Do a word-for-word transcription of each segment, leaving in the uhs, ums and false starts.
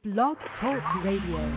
Blog Talk Radio.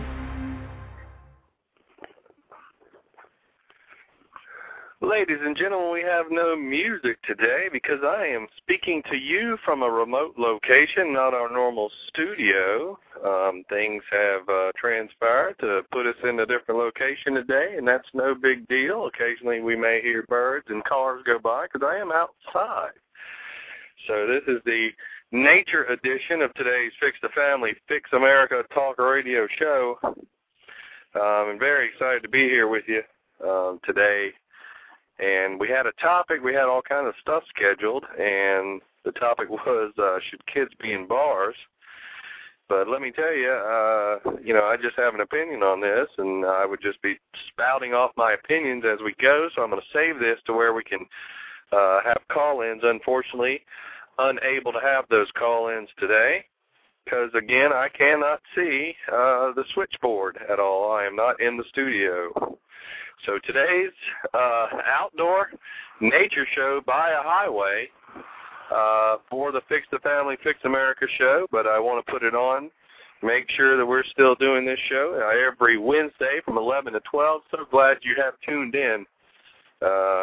Ladies and gentlemen, we have no music today because I am speaking to you from a remote location, not our normal studio. Um, things have uh, transpired to put us in a different location today, and that's no big deal. Occasionally we may hear birds and cars go by because I am outside. So this is the nature edition of today's Fix the Family, Fix America Talk Radio show. Um, I'm very excited to be here with you um, today. And we had a topic, we had all kinds of stuff scheduled, and the topic was, uh, should kids be in bars? But let me tell you, uh, you know, I just have an opinion on this, and I would just be spouting off my opinions as we go, so I'm going to save this to where we can uh, have call-ins. Unfortunately, unable to have those call-ins today because, again, I cannot see uh, the switchboard at all. I am not in the studio. So today's uh, outdoor nature show by a highway uh, for the Fix the Family, Fix America show, but I want to put it on, make sure that we're still doing this show uh, every Wednesday from eleven to twelve. So glad you have tuned in. Uh,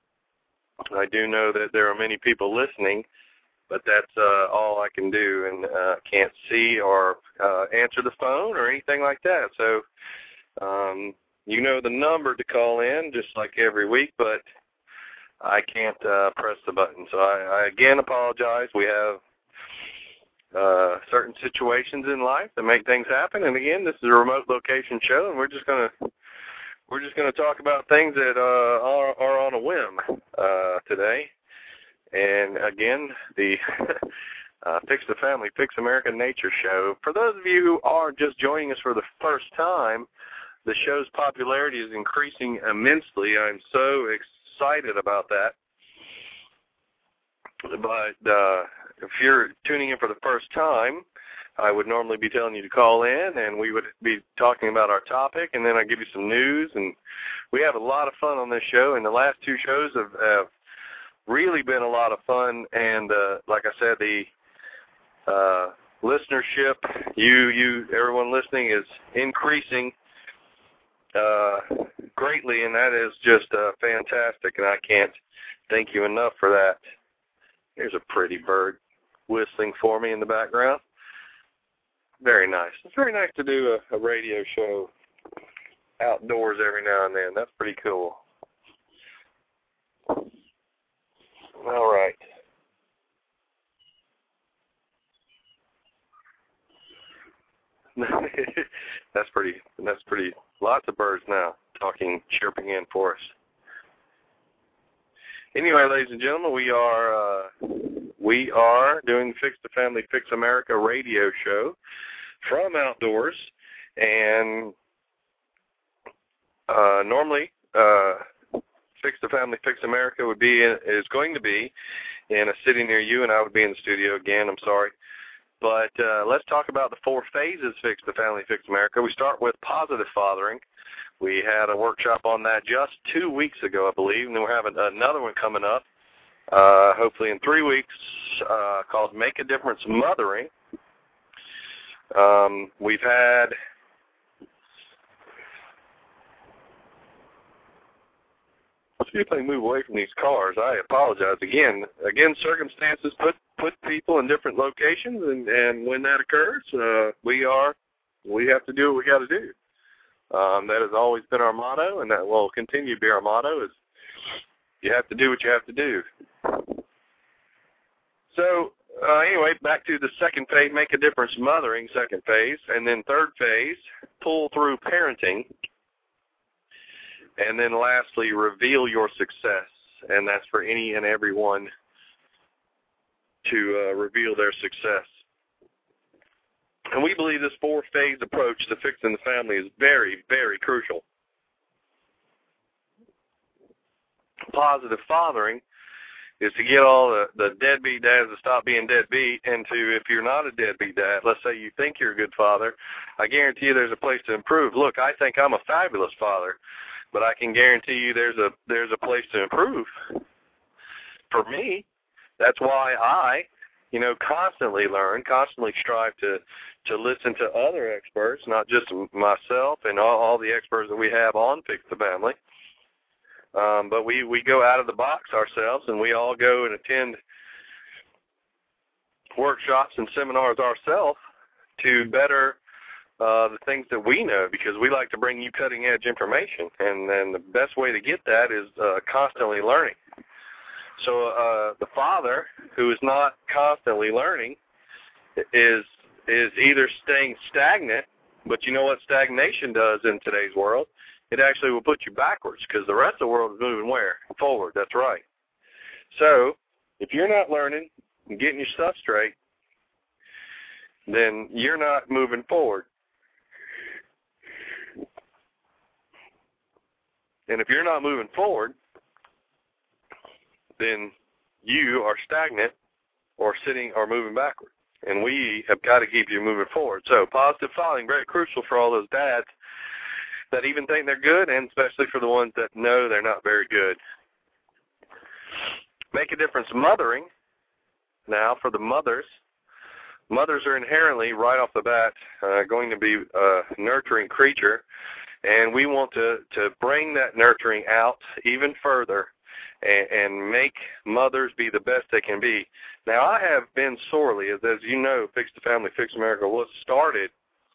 I do know that there are many people listening, but that's uh, all I can do, and uh, can't see or uh, answer the phone or anything like that. So um, you know the number to call in, just like every week, but I can't uh, press the button. So I, I again apologize. We have uh, certain situations in life that make things happen, and again, this is a remote location show, and we're just gonna we're just gonna talk about things that uh, are, are on a whim uh, today. And again, the uh, Fix the Family, Fix America Nature Show. For those of you who are just joining us for the first time, the show's popularity is increasing immensely. I'm so excited about that. But uh, if you're tuning in for the first time, I would normally be telling you to call in, and we would be talking about our topic, and then I give you some news. And we have a lot of fun on this show, and the last two shows have, have really been a lot of fun. And uh, like I said, the uh, listenership, you, you, everyone listening, is increasing Uh, greatly, and that is just uh, fantastic, and I can't thank you enough for that. There's a pretty bird whistling for me in the background. Very nice. It's very nice to do a, a radio show outdoors every now and then. That's pretty cool. All right. that's pretty, that's pretty, lots of birds now talking, chirping in for us. Anyway, ladies and gentlemen, we are, uh, we are doing Fix the Family, Fix America radio show from outdoors, and uh, normally uh, Fix the Family, Fix America would be, in, is going to be in a city near you, and I would be in the studio again. I'm sorry. But uh, let's talk about the four phases Fix the Family, Fix America. We start with positive fathering. We had a workshop on that just two weeks ago, I believe, and then we're having another one coming up, uh, hopefully in three weeks, uh, called Make a Difference Mothering. Um, we've had let's see if I can move away from these cars. I apologize again. Again, circumstances put put people in different locations, and, and when that occurs, uh, we are we have to do what we got to do. Um, that has always been our motto, and that will continue to be our motto: is you have to do what you have to do. So uh, anyway, back to the second phase: make a difference, mothering. Second phase, and then third phase: pull through parenting. And then lastly, reveal your success, and that's for any and everyone to uh, reveal their success. And we believe this four-phase approach to fixing the family is very, very crucial. Positive fathering is to get all the, the deadbeat dads to stop being deadbeat, and to, if you're not a deadbeat dad, let's say you think you're a good father, I guarantee you there's a place to improve. Look, I think I'm a fabulous father, but I can guarantee you there's a there's a place to improve. For me, that's why I you know, constantly learn, constantly strive to, to listen to other experts, not just myself and all, all the experts that we have on Fix the Family. Um, but we, we go out of the box ourselves, and we all go and attend workshops and seminars ourselves to better uh, the things that we know, because we like to bring you cutting-edge information, and, and the best way to get that is uh, constantly learning. So uh, the father who is not constantly learning is is either staying stagnant, but you know what stagnation does in today's world? It actually will put you backwards, because the rest of the world is moving where? Forward, that's right. So if you're not learning and getting your stuff straight, then you're not moving forward. And if you're not moving forward, then you are stagnant or sitting or moving backward. And we have got to keep you moving forward. So positive following, very crucial for all those dads that even think they're good, and especially for the ones that know they're not very good. Make a difference mothering. Now, for the mothers, mothers are inherently, right off the bat, uh, going to be a nurturing creature, and we want to, to bring that nurturing out even further and, and make mothers be the best they can be. Now, I have been sorely, as, as you know, Fix the Family, Fix America was started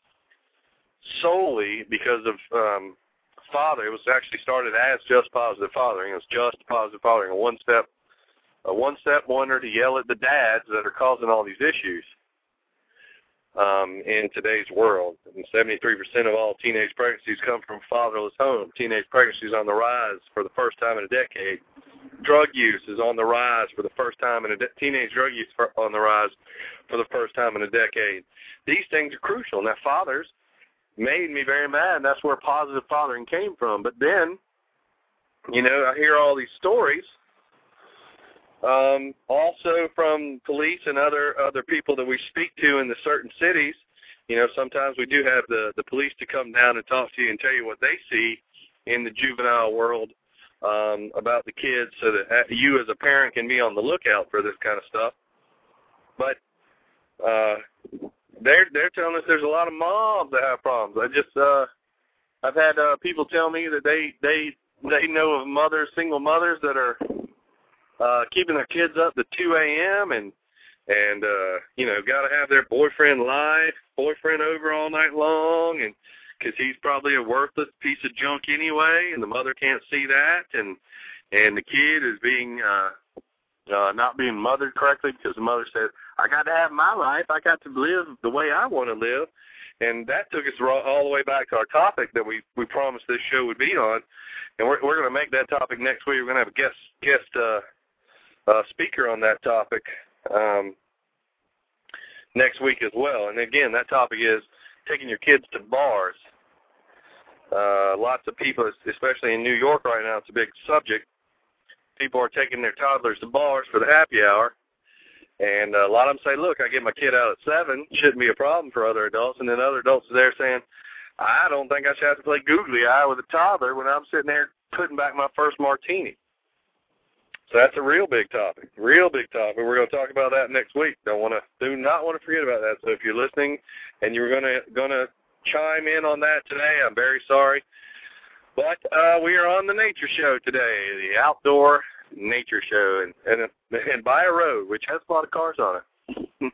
solely because of um, father. It was actually started as just positive fathering. It was just positive fathering, a one-step a one-step wonder to yell at the dads that are causing all these issues um, in today's world. And seventy-three percent of all teenage pregnancies come from fatherless homes. Teenage pregnancies on the rise for the first time in a decade. Drug use is on the rise for the first time in a de- teenage drug use for, on the rise for the first time in a decade. These things are crucial. Now, fathers made me very mad, and that's where positive fathering came from. But then, you know, I hear all these stories, um, also from police and other other people that we speak to in the certain cities. You know, sometimes we do have the, the police to come down and talk to you and tell you what they see in the juvenile world um, about the kids, so that you as a parent can be on the lookout for this kind of stuff. But uh, they're they're telling us there's a lot of moms that have problems. I just uh, I've had uh, people tell me that they they they know of mothers, single mothers that are uh, keeping their kids up to two a.m. and and uh, you know, got to have their boyfriend live, boyfriend over all night long, and because he's probably a worthless piece of junk anyway, and the mother can't see that, and and the kid is being uh, uh, not being mothered correctly because the mother said, I got to have my life, I got to live the way I want to live. And that took us all the way back to our topic that we, we promised this show would be on, and we're we're going to make that topic next week. We're going to have a guest guest uh, uh, speaker on that topic um, next week as well. And again, that topic is taking your kids to bars. Uh, lots of people, especially in New York right now, it's a big subject. People are taking their toddlers to bars for the happy hour, and a lot of them say, look, I get my kid out at seven, shouldn't be a problem for other adults, and then other adults are there saying, I don't think I should have to play googly eye with a toddler when I'm sitting there putting back my first martini. So that's a real big topic, real big topic. We're going to talk about that next week. Don't want to, do not want to forget about that. So if you're listening and you're going to going to chime in on that today, I'm very sorry. But uh, we are on the nature show today, the outdoor nature show, and, and, and by a road, which has a lot of cars on it.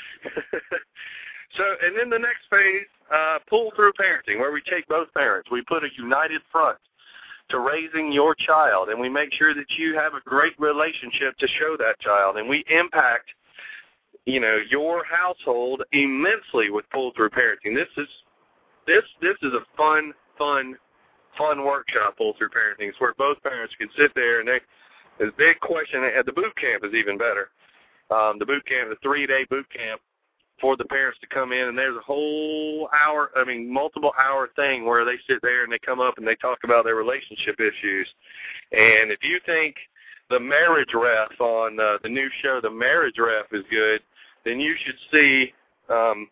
So, and then the next phase, uh, pull-through parenting, where we take both parents. We put a united front to raising your child, and we make sure that you have a great relationship to show that child, and we impact, you know, your household immensely with pull-through parenting. This is this this is a fun, fun, fun workshop, pull-through parenting. It's where both parents can sit there, and they, the big question at the boot camp is even better. Um, the boot camp, the three-day boot camp, for the parents to come in, and there's a whole hour, I mean, multiple hour thing where they sit there and they come up and they talk about their relationship issues. And if you think the marriage ref on uh, the new show, The Marriage Ref, is good, then you should see um,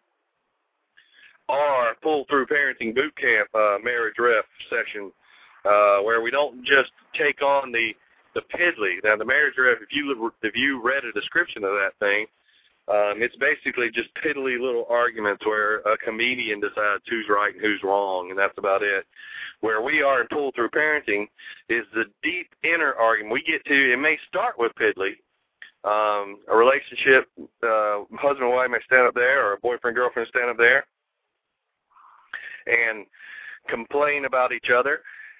our pull-through parenting boot camp uh, marriage ref session, uh, where we don't just take on the, the piddly. Now, the marriage ref, if you if you read a description of that thing, Um, it's basically just piddly little arguments where a comedian decides who's right and who's wrong, and that's about it. Where we are in pull-through parenting is the deep inner argument. We get to, it may start with piddly. Um, a relationship, uh, husband and wife may stand up there, or a boyfriend-girlfriend stand up there and complain about each other.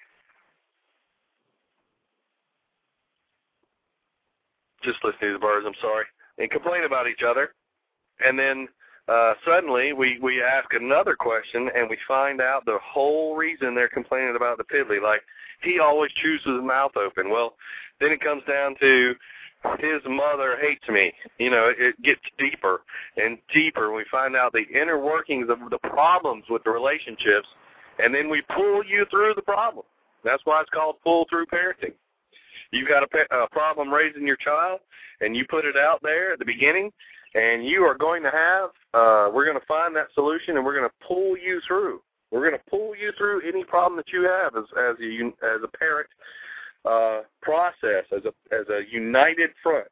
Just listening to the birds, I'm sorry. And complain about each other. And then uh, suddenly we, we ask another question, and we find out the whole reason they're complaining about the piddly. Like, he always chews with his mouth open. Well, then it comes down to his mother hates me. You know, it, it gets deeper and deeper. We find out the inner workings of the problems with the relationships, and then we pull you through the problem. That's why it's called pull-through parenting. You've got a, a problem raising your child, and you put it out there at the beginning, and you are going to have, uh, we're going to find that solution, and we're going to pull you through. We're going to pull you through any problem that you have as, as, a, as a parent uh, process, as a, as a united front.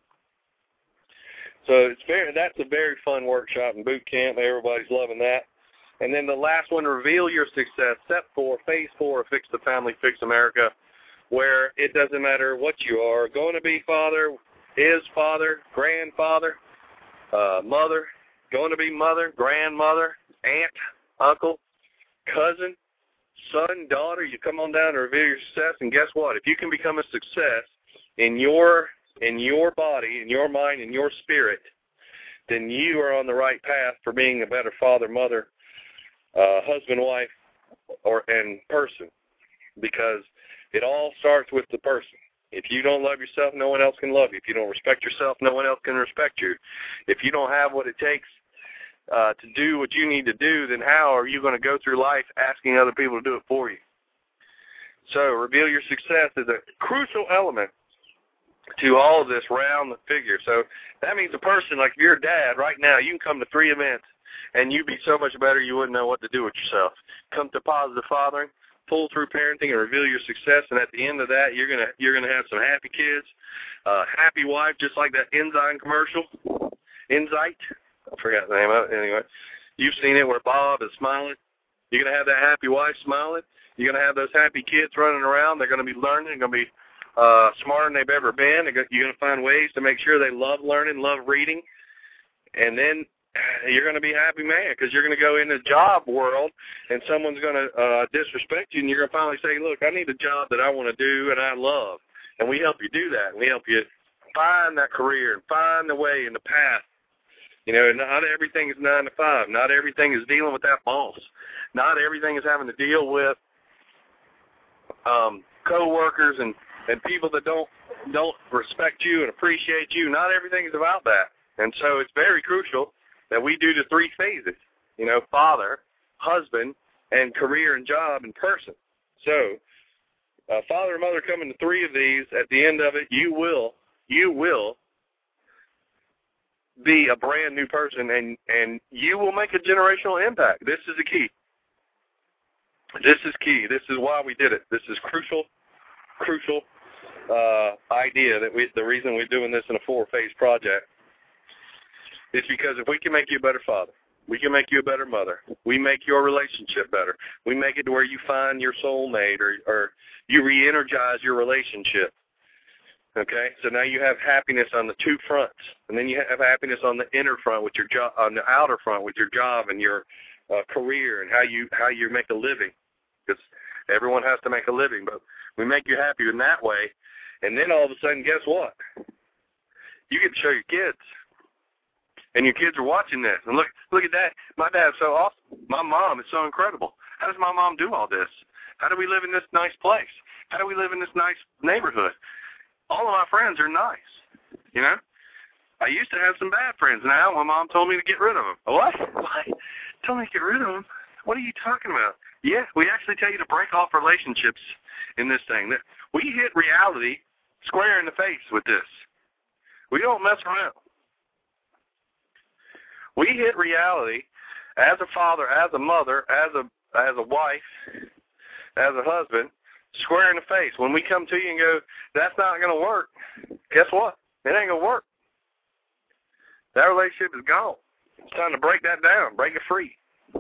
So it's very, that's a very fun workshop and boot camp. Everybody's loving that. And then the last one, reveal your success. Step four, phase four, fix the family, fix America, where it doesn't matter what you are, going to be father, is father, grandfather, uh, mother, going to be mother, grandmother, aunt, uncle, cousin, son, daughter. You come on down and reveal your success, and guess what? If you can become a success in your in your body, in your mind, in your spirit, then you are on the right path for being a better father, mother, uh, husband, wife, or and person, because it all starts with the person. If you don't love yourself, no one else can love you. If you don't respect yourself, no one else can respect you. If you don't have what it takes uh, to do what you need to do, then how are you going to go through life asking other people to do it for you? So reveal your success is a crucial element to all of this round the figure. So that means a person, like if you're a dad right now, you can come to three events and you'd be so much better you wouldn't know what to do with yourself. Come to Positive Fathering, pull through parenting, and reveal your success, and at the end of that, you're gonna you're gonna have some happy kids, uh, happy wife, just like that Enzyme commercial. Enzyte, I forgot the name of it. Anyway, you've seen it where Bob is smiling. You're gonna have that happy wife smiling. You're gonna have those happy kids running around. They're gonna be learning. They're gonna be uh, smarter than they've ever been. You're gonna find ways to make sure they love learning, love reading, and then you're going to be a happy man because you're going to go in the job world and someone's going to uh, disrespect you, and you're going to finally say, look, I need a job that I want to do and I love. And we help you do that. We help you find that career and find the way and the path. You know, not everything is nine to five. Not everything is dealing with that boss. Not everything is having to deal with um, coworkers and, and people that don't don't respect you and appreciate you. Not everything is about that. And so it's very crucial that we do the three phases, you know, father, husband, and career and job and person. So uh, father and mother come into three of these. At the end of it, you will, you will be a brand new person, and, and you will make a generational impact. This is the key. This is key. This is why we did it. This is crucial, crucial uh, idea that we, the reason we're doing this in a four-phase project. It's because if we can make you a better father, we can make you a better mother, we make your relationship better, we make it to where you find your soulmate or, or you re-energize your relationship, okay? So now you have happiness on the two fronts, and then you have happiness on the inner front with your job, on the outer front with your job and your uh, career and how you how you make a living, because everyone has to make a living, but we make you happy in that way, and then all of a sudden, guess what? You get to show your kids. And your kids are watching this. And look, look at that. My dad's so awesome. My mom is so incredible. How does my mom do all this? How do we live in this nice place? How do we live in this nice neighborhood? All of my friends are nice, you know? I used to have some bad friends. Now my mom told me to get rid of them. What? What? Told me to get rid of them? What are you talking about? Yeah, we actually tell you to break off relationships in this thing. We hit reality square in the face with this. We don't mess around. We hit reality as a father, as a mother, as a as a wife, as a husband, square in the face. When we come to you and go, that's not going to work, guess what? It ain't going to work. That relationship is gone. It's time to break that down, break it free.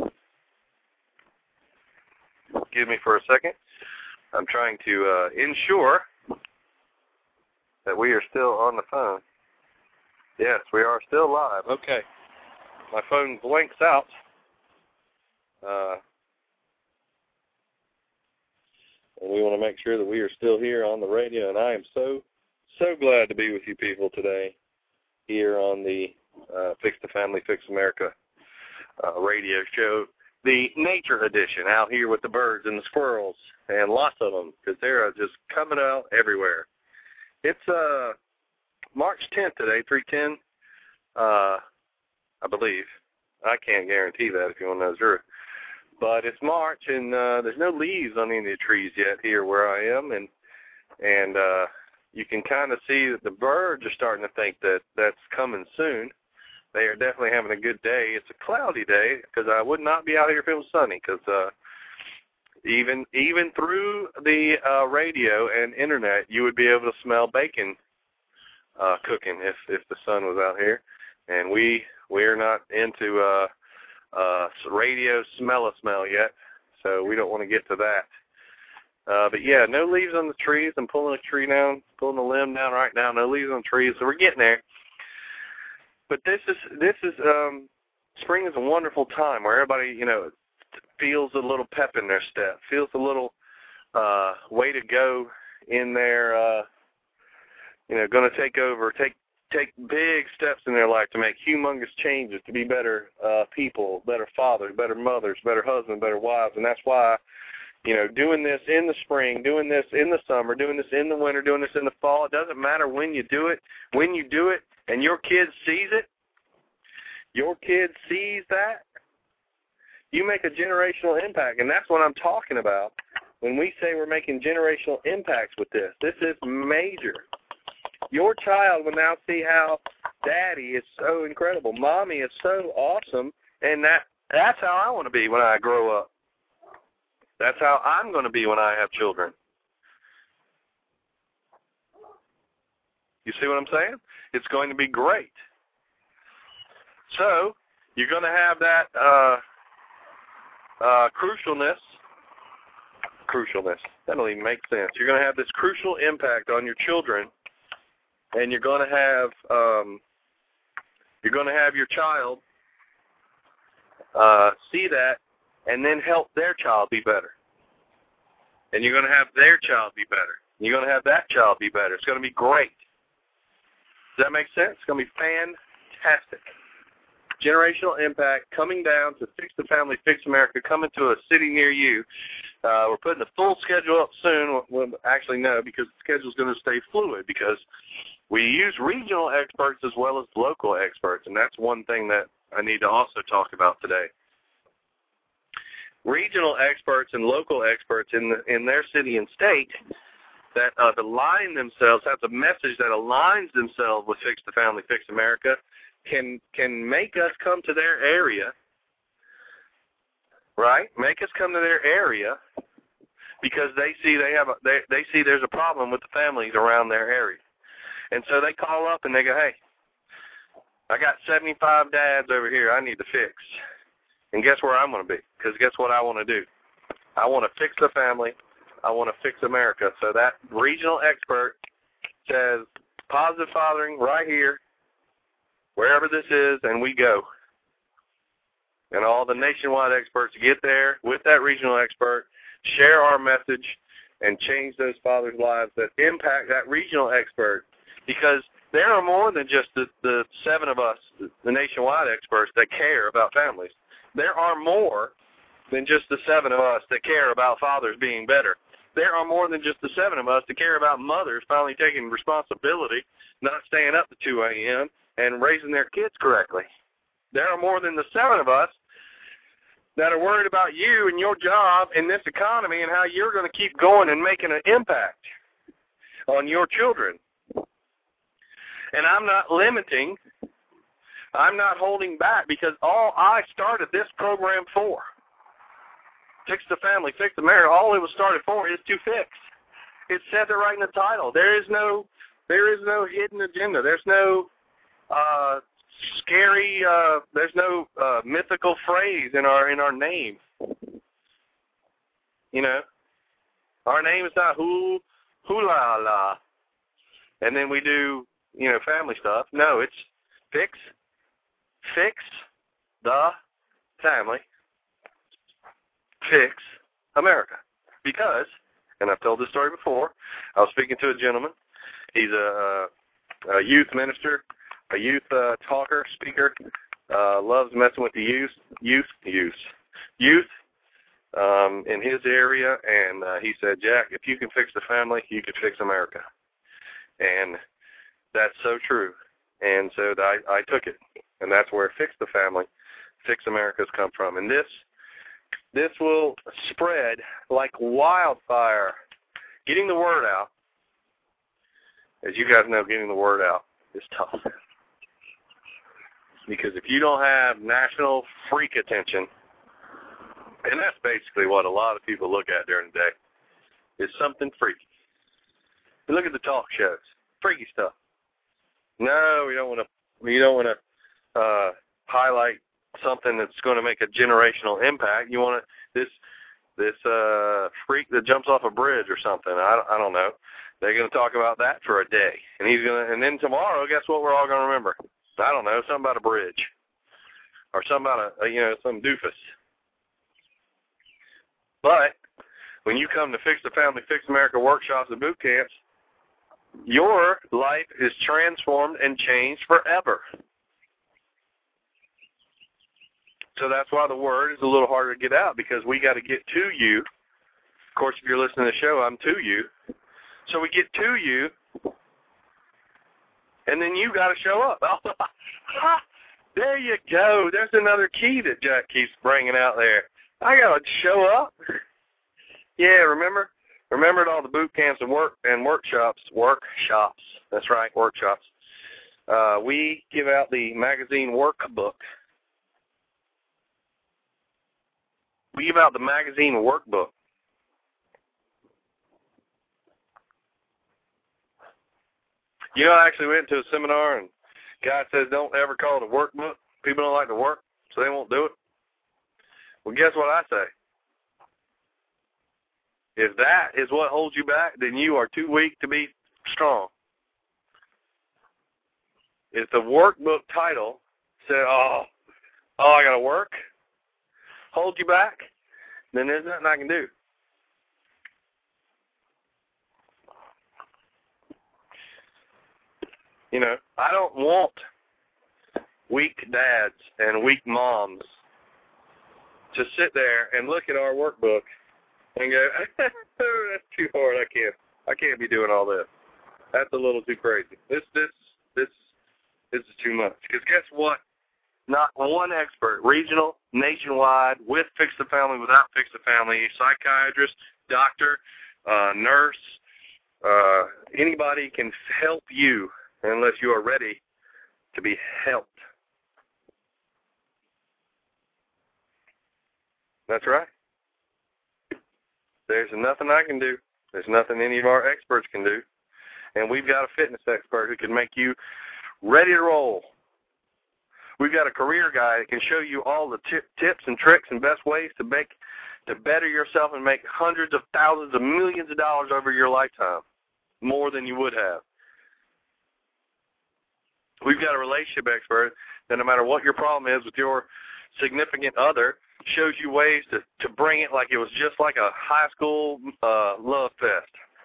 Excuse me for a second. I'm trying to uh, ensure that we are still on the phone. Yes, we are still live. Okay. My phone blinks out. Uh, and we want to make sure that we are still here on the radio. And I am so, so glad to be with you people today here on the uh, Fix the Family, Fix America uh, radio show. The nature edition, out here with the birds and the squirrels, and lots of them, because they're just coming out everywhere. It's uh, March tenth today, three ten, uh, I believe. I can't guarantee that if you want to know the truth. But it's March, and uh, there's no leaves on any of the trees yet here where I am, and and uh, you can kind of see that the birds are starting to think that that's coming soon. They are definitely having a good day. It's a cloudy day because I would not be out here if it was sunny, because uh, even even through the uh, radio and internet, you would be able to smell bacon uh, cooking if, if the sun was out here. And we we are not into uh, uh, radio smell-a-smell yet, so we don't want to get to that. Uh, but, yeah, no leaves on the trees. I'm pulling a tree down, pulling a limb down right now. No leaves on the trees, so we're getting there. But this is, this is, um, spring is a wonderful time where everybody, you know, feels a little pep in their step, feels a little uh, way to go in their, uh, you know, going to take over, take take big steps in their life to make humongous changes, to be better uh, people, better fathers, better mothers, better husbands, better wives. And that's why, you know, doing this in the spring, doing this in the summer, doing this in the winter, doing this in the fall, it doesn't matter when you do it. When you do it and your kid sees it, your kid sees that, you make a generational impact. And that's what I'm talking about when we say we're making generational impacts with this. This is major. Your child will now see how daddy is so incredible, mommy is so awesome, and that that's how I want to be when I grow up. That's how I'm going to be when I have children. You see what I'm saying? It's going to be great. So you're going to have that uh, uh, crucialness. Crucialness. That don't even make sense. You're going to have this crucial impact on your children. And you're going to have um, you're going to have your child uh, see that, and then help their child be better. And you're going to have their child be better. And you're going to have that child be better. It's going to be great. Does that make sense? It's going to be fantastic. Generational impact coming down to Fix the Family, Fix America, coming to a city near you. Uh, we're putting the full schedule up soon. Well, actually, no, because the schedule is going to stay fluid because we use regional experts as well as local experts, and that's one thing that I need to also talk about today. Regional experts and local experts in the, in their city and state that uh, align themselves, have a message that aligns themselves with Fix the Family, Fix America, can can make us come to their area, right? Make us come to their area because they see they have a, they they see there's a problem with the families around their area. And so they call up and they go, hey, I got seventy-five dads over here I need to fix. And guess where I'm going to be? Because guess what I want to do? I want to fix the family. I want to fix America. So that regional expert says, positive fathering right here, wherever this is, and we go. And all the nationwide experts get there with that regional expert, share our message, and change those fathers' lives that impact that regional expert. Because there are more than just the, the seven of us, the nationwide experts, that care about families. There are more than just the seven of us that care about fathers being better. There are more than just the seven of us that care about mothers finally taking responsibility, not staying up to two a.m., and raising their kids correctly. There are more than the seven of us that are worried about you and your job in this economy and how you're going to keep going and making an impact on your children. And I'm not limiting, I'm not holding back, because all I started this program for, Fix the Family, Fix the Marriage, all it was started for is to fix. It says it right in the title. There is no, there is no hidden agenda. There's no uh, scary, uh, there's no uh, mythical phrase in our in our name. You know, our name is not hoo, hoo-la la, and then we do, you know, family stuff. No, it's fix, fix the family, fix America. Because, and I've told this story before, I was speaking to a gentleman. He's a, a youth minister, a youth uh, talker, speaker, uh, loves messing with the youth, youth, youth, youth. Um, in his area, and uh, he said, Jack, if you can fix the family, you can fix America. And that's so true. And so I, I took it, and that's where Fix the Family, Fix America's come from. And this this will spread like wildfire. Getting the word out, as you guys know, getting the word out is tough. Because if you don't have national freak attention, and that's basically what a lot of people look at during the day, is something freaky. You look at the talk shows, freaky stuff. No, we don't want to. We don't want to uh, highlight something that's going to make a generational impact. You want to this this uh, freak that jumps off a bridge or something. I, I don't know. They're going to talk about that for a day, and he's going to. And then tomorrow, guess what? We're all going to remember. I don't know, something about a bridge, or something about a, a you know some doofus. But when you come to Fix the Family, Fix America workshops and boot camps, your life is transformed and changed forever. So that's why the word is a little harder to get out, because we got to get to you. Of course, if you're listening to the show, I'm to you. So we get to you, and then you got to show up. There you go. There's another key that Jack keeps bringing out there. I got to show up. Yeah, remember? Remember at all the boot camps and work and workshops, workshops, that's right, workshops. Uh, we give out the magazine workbook. We give out the magazine workbook. You know, I actually went to a seminar, and the guy says don't ever call it a workbook. People don't like to work, so they won't do it. Well, guess what I say? If that is what holds you back, then you are too weak to be strong. If the workbook title said, oh, oh, I got to work, hold you back, then there's nothing I can do. You know, I don't want weak dads and weak moms to sit there and look at our workbook and go, that's too hard. I can't. I can't be doing all this. That's a little too crazy. This, this, this, this is too much. Because guess what? Not one expert, regional, nationwide, with Fix the Family, without Fix the Family, psychiatrist, doctor, uh, nurse, uh, anybody can help you unless you are ready to be helped. That's right. There's nothing I can do. There's nothing any of our experts can do. And we've got a fitness expert who can make you ready to roll. We've got a career guy that can show you all the tip, tips and tricks and best ways to make to better yourself and make hundreds of thousands of millions of dollars over your lifetime, more than you would have. We've got a relationship expert that no matter what your problem is with your significant other, shows you ways to, to bring it like it was just like a high school uh, love fest.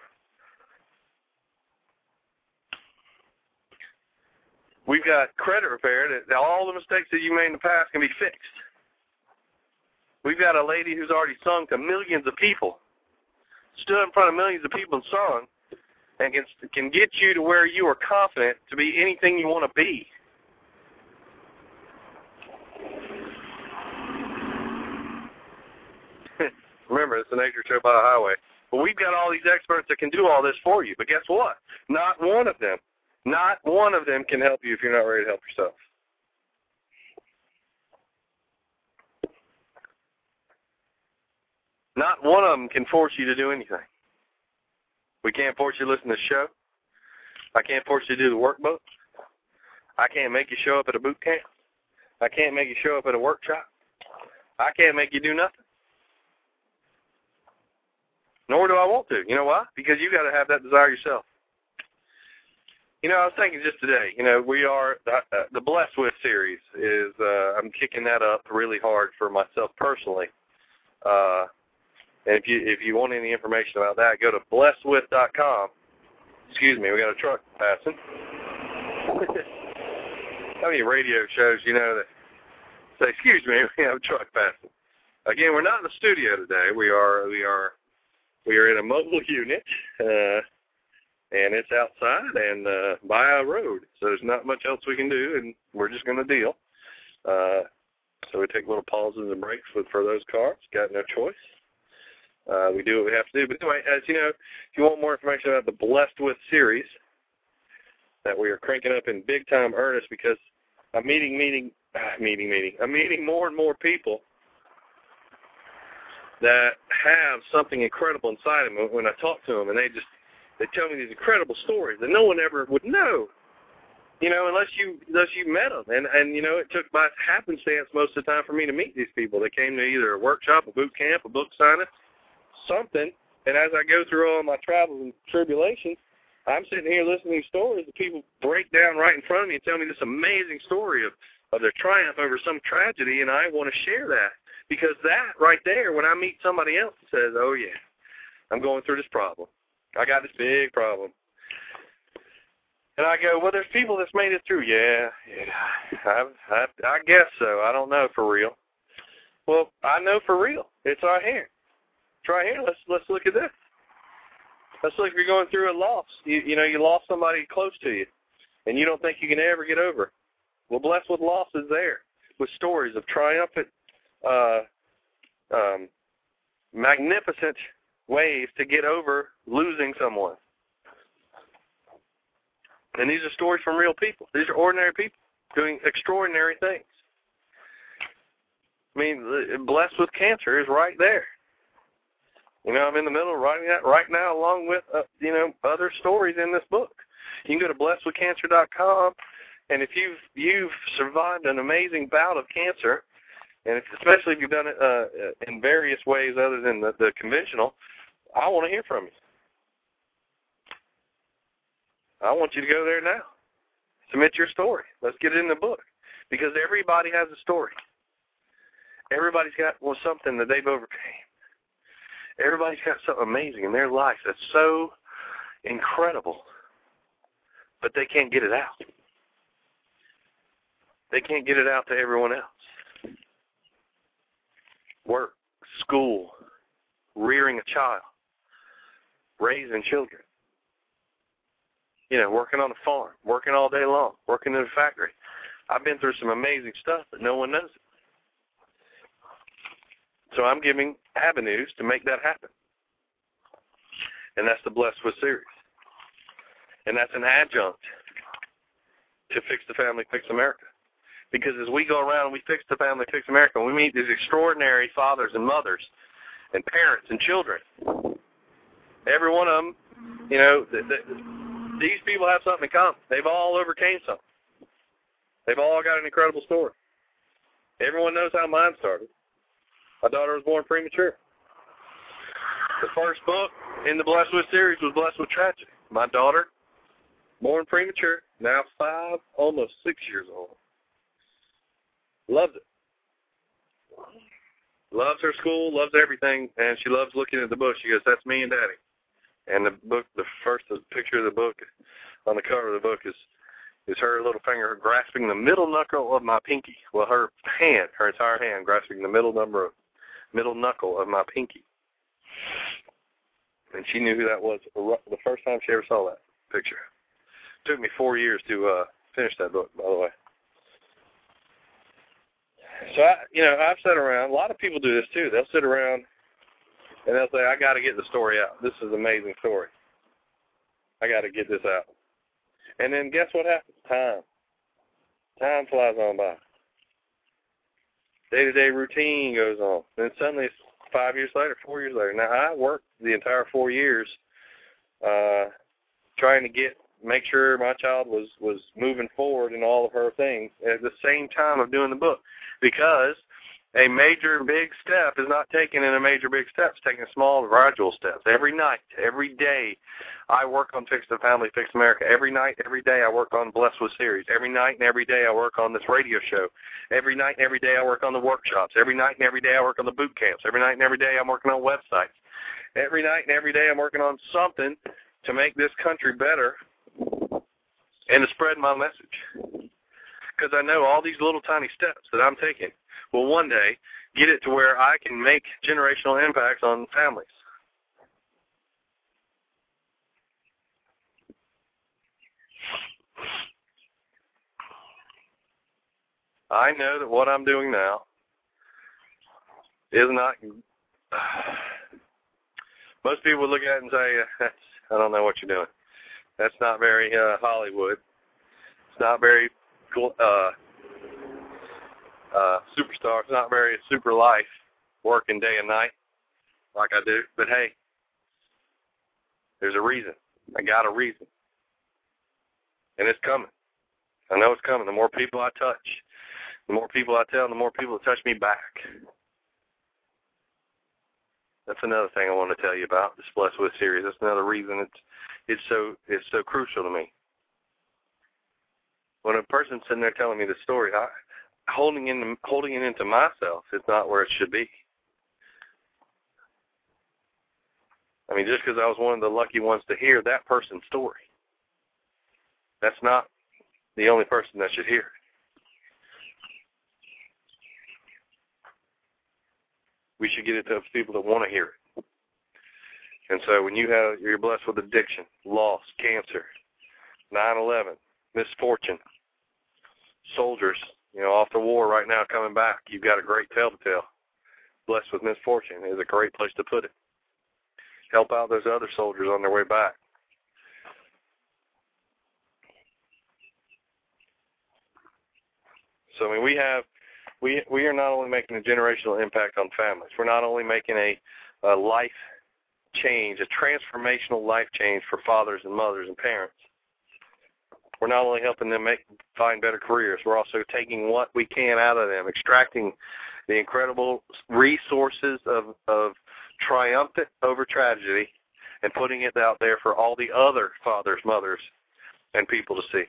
We've got credit repair that all the mistakes that you made in the past can be fixed. We've got a lady who's already sung to millions of people, stood in front of millions of people and sung, and can, can get you to where you are confident to be anything you want to be. Remember, it's the Nature Show by the Highway. But we've got all these experts that can do all this for you. But guess what? Not one of them, not one of them can help you if you're not ready to help yourself. Not one of them can force you to do anything. We can't force you to listen to the show. I can't force you to do the workbook. I can't make you show up at a boot camp. I can't make you show up at a workshop. I can't make you do nothing. Nor do I want to. You know why? Because you got to have that desire yourself. You know, I was thinking just today, you know, we are, uh, the Blessed With series is, uh, I'm kicking that up really hard for myself personally. Uh, and if you if you want any information about that, go to blessed with dot com. Excuse me, we got a truck passing. How many radio shows, you know, that say, excuse me, we have a truck passing. Again, we're not in the studio today. We are, we are, we are in a mobile unit. Uh, And it's outside and uh, by a road, so there's not much else we can do, and we're just going to deal. Uh, so we take little pauses and breaks for, for those cars. Got no choice. Uh, we do what we have to do. But anyway, as you know, if you want more information about the Blessed With series that we are cranking up in big-time earnest, because I'm meeting, meeting, uh, meeting, meeting, I'm meeting more and more people that have something incredible inside them when I talk to them, and they just They tell me these incredible stories that no one ever would know, you know, unless you unless you met them. And, and you know, it took by happenstance most of the time for me to meet these people. They came to either a workshop, a boot camp, a book signing, something. And as I go through all my travels and tribulations, I'm sitting here listening to stories that people break down right in front of me and tell me this amazing story of, of their triumph over some tragedy, and I want to share that. Because that right there, when I meet somebody else that says, oh, yeah, I'm going through this problem. I got this big problem. And I go, well, there's people that's made it through. Yeah, yeah, I, I, I guess so. I don't know for real. Well, I know for real. It's right here. It's right here. Let's let's look at this. Let's look if you're going through a loss. You, you know, you lost somebody close to you, and you don't think you can ever get over. Well, Blessed With Loss is there with stories of triumphant, uh, um, magnificent ways to get over losing someone. And these are stories from real people. These are ordinary people doing extraordinary things. I mean, Blessed With Cancer is right there. You know, I'm in the middle of writing that right now along with, uh, you know, other stories in this book. You can go to blessed with cancer dot com, and if you've, you've survived an amazing bout of cancer, and if, especially if you've done it uh, in various ways other than the, the conventional, I want to hear from you. I want you to go there now. Submit your story. Let's get it in the book. Because everybody has a story. Everybody's got well, something that they've overcame. Everybody's got something amazing in their life that's so incredible, but they can't get it out. They can't get it out to everyone else. Work, school, rearing a child, raising children, you know, working on a farm, working all day long, working in a factory. I've been through some amazing stuff, but no one knows it. So I'm giving avenues to make that happen. And that's the Blessed With series. And that's an adjunct to Fix the Family, Fix America. Because as we go around and we fix the family, fix America, we meet these extraordinary fathers and mothers and parents and children. Every one of them, you know, th- th- these people have something in common. They've all overcame something. They've all got an incredible story. Everyone knows how mine started. My daughter was born premature. The first book in the Blessed With series was Blessed With Tragedy. My daughter, born premature, now five, almost six years old. Loves it. Loves her school, loves everything, and she loves looking at the book. She goes, that's me and Daddy. And the book, the first picture of the book on the cover of the book is is her little finger grasping the middle knuckle of my pinky. Well, her hand, her entire hand, grasping the middle number of, middle knuckle of my pinky. And she knew who that was the first time she ever saw that picture. It took me four years to uh, finish that book, by the way. So, I, you know, I've sat around. A lot of people do this, too. They'll sit around and they'll say, I got to get the story out. This is an amazing story. I got to get this out. And then guess what happens? Time. Time flies on by. Day-to-day routine goes on. Then suddenly it's five years later, four years later. Now, I worked the entire four years uh, trying to get make sure my child was, was moving forward in all of her things at the same time of doing the book. Because a major big step is not taken in a major big step. It's taking small, gradual steps. Every night, every day, I work on Fix the Family, Fix America. Every night, every day, I work on Blessed with Series. Every night and every day, I work on this radio show. Every night and every day, I work on the workshops. Every night and every day, I work on the boot camps. Every night and every day, I'm working on websites. Every night and every day, I'm working on something to make this country better and to spread my message. Because I know all these little tiny steps that I'm taking will one day get it to where I can make generational impacts on families. I know that what I'm doing now is not, uh, most people would look at it and say, that's, I don't know what you're doing. That's not very uh, Hollywood. It's not very cool, uh, uh, superstar. It's not very super life, working day and night like I do. But hey, there's a reason. I got a reason. And it's coming. I know it's coming. The more people I touch, the more people I tell, the more people that touch me back. That's another thing I want to tell you about this Blessed With series. That's another reason it's it's so it's so crucial to me. When a person's sitting there telling me the story, I, holding in holding it into myself is not where it should be. I mean, just because I was one of the lucky ones to hear that person's story, that's not the only person that should hear it. We should get it to those people that want to hear it. And so when you have, you're blessed with addiction, loss, cancer, nine eleven, misfortune, soldiers, you know, off the war right now coming back, you've got a great tale to tell. Blessed with misfortune is a great place to put it. Help out those other soldiers on their way back. So, I mean, we have, we we are not only making a generational impact on families, we're not only making a, a life change, a transformational life change for fathers and mothers and parents. We're not only helping them make find better careers, we're also taking what we can out of them, extracting the incredible resources of, of triumphant over tragedy and putting it out there for all the other fathers, mothers, and people to see.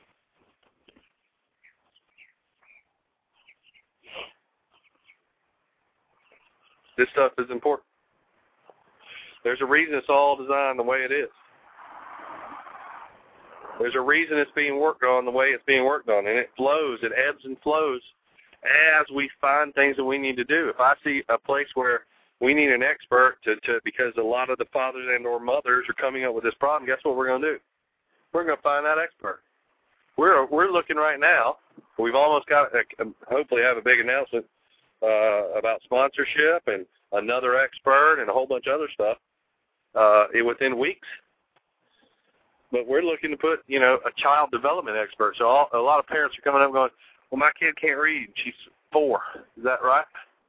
This stuff is important. There's a reason it's all designed the way it is. There's a reason it's being worked on the way it's being worked on, and it flows, it ebbs and flows as we find things that we need to do. If I see a place where we need an expert to, to because a lot of the fathers and or mothers are coming up with this problem, guess what we're going to do? We're going to find that expert. We're we're looking right now. We've almost got, a, hopefully have a big announcement uh, about sponsorship and another expert and a whole bunch of other stuff uh, within weeks. But we're looking to put, you know, a child development expert. So all, a lot of parents are coming up going, well, my kid can't read. She's four. Is that right?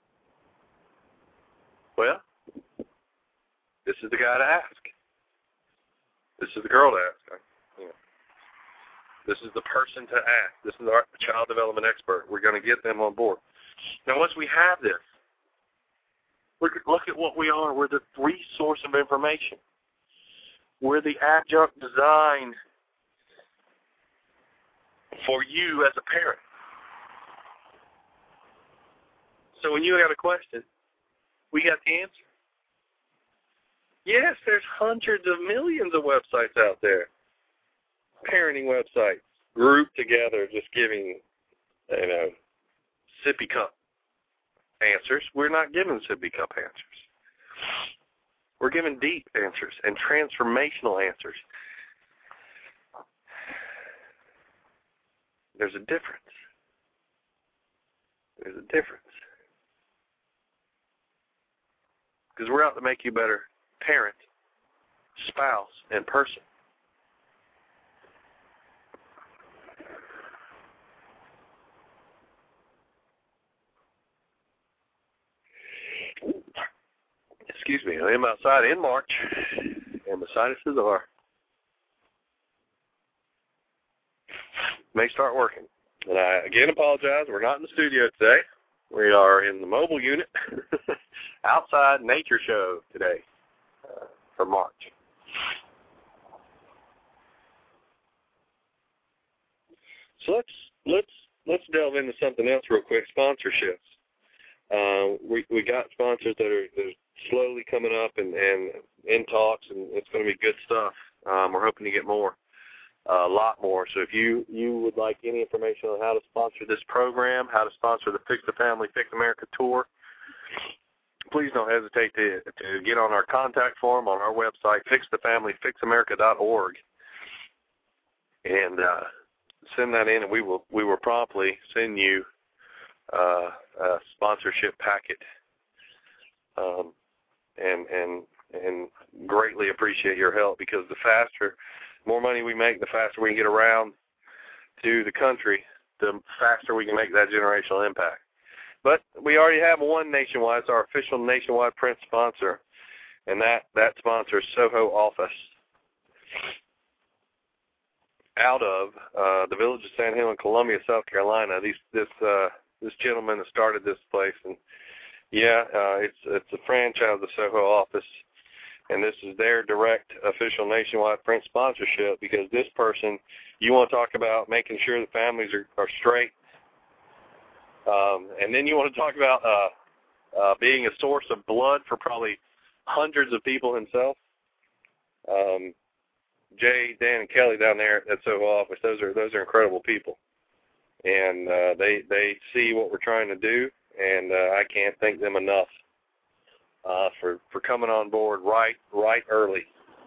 Well, this is the guy to ask. This is the girl to ask. You know, this is the person to ask. This is our child development expert. We're going to get them on board. Now, once we have this, look at, look at what we are. We're the resource of information. We're the adjunct design for you as a parent. So when you got a question, we got the answer. Yes, there's hundreds of millions of websites out there. Parenting websites, grouped together, just giving, you know, sippy cup answers. We're not giving sippy cup answers. We're giving deep answers and transformational answers. There's a difference. There's a difference. Because we're out to make you a better parent, spouse, and person. Excuse me, I am outside in March, and my sinuses are may start working. And I, again, apologize. We're not in the studio today. We are in the mobile unit, outside nature show today uh, for March. So let's let's let's delve into something else real quick. Sponsorships. Uh, we we got sponsors that are, that are slowly coming up and, and in talks, and it's going to be good stuff. Um, we're hoping to get more, uh, a lot more. So if you, you would like any information on how to sponsor this program, how to sponsor the Fix the Family, Fix America tour, please don't hesitate to, to get on our contact form on our website, fix the family fix america dot org, and uh, send that in, and we will we will promptly send you uh, a sponsorship packet. Um, and and and greatly appreciate your help, because the faster, more money we make, the faster we can get around to the country, the faster we can make that generational impact. But we already have one nationwide. It's our official nationwide print sponsor, and that, that sponsor is Soho Office out of uh, the village of Sand Hill in Columbia, South Carolina. These, this uh, this gentleman that started this place, and yeah, uh, it's it's a franchise of Soho Office, and this is their direct official nationwide print sponsorship, because this person, you want to talk about making sure the families are, are straight, um, and then you want to talk about uh, uh, being a source of blood for probably hundreds of people himself. Um, Jay, Dan, and Kelly down there at Soho Office, those are those are incredible people, and uh, they they see what we're trying to do. And uh, I can't thank them enough uh, for for coming on board right right early,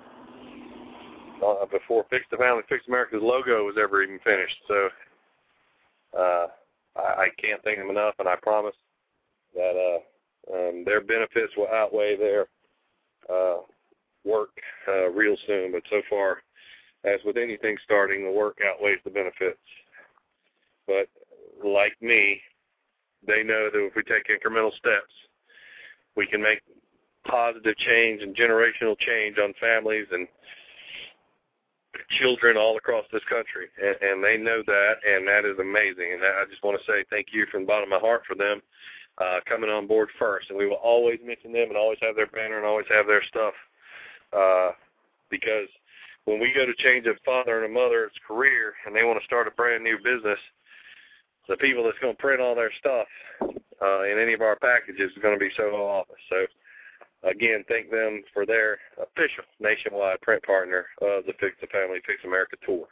uh, before Fix the Family, Fix America's logo was ever even finished. So uh, I, I can't thank them enough, and I promise that uh, um, their benefits will outweigh their uh, work uh, real soon. But so far, as with anything starting, the work outweighs the benefits. But like me, they know that if we take incremental steps, we can make positive change and generational change on families and children all across this country. And, and they know that, and that is amazing. And I just want to say thank you from the bottom of my heart for them uh, coming on board first. And we will always mention them and always have their banner and always have their stuff, uh, because when we go to change a father and a mother's career and they want to start a brand new business, the people that's going to print all their stuff uh, in any of our packages is going to be Soho Office. So, again, thank them for their official nationwide print partner of the Fix the Family, Fix America tour.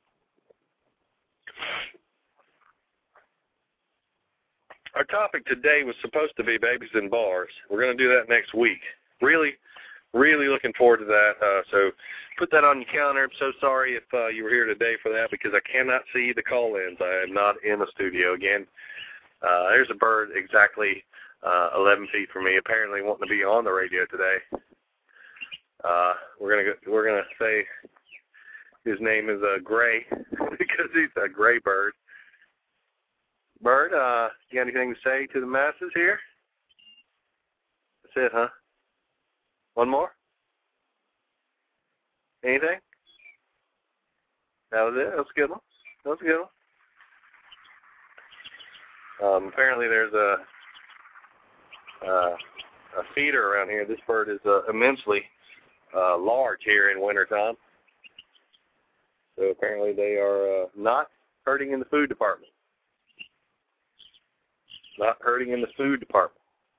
Our topic today was supposed to be babies in bars. We're going to do that next week. Really, really looking forward to that. Uh, so put that on your calendar. I'm so sorry if uh, you were here today for that, because I cannot see the call-ins. I am not in the studio. Again, uh, there's a bird exactly uh, eleven feet from me, apparently wanting to be on the radio today. Uh, we're gonna go, we're gonna say his name is uh, Gray because he's a gray bird. Bird, uh, you got anything to say to the masses here? That's it, huh? One more? Anything? That was it? That was a good one. That was a good one. Um, apparently there's a, uh, a feeder around here. This bird is uh, immensely uh, large here in wintertime. So apparently they are uh, not hurting in the food department. Not hurting in the food department.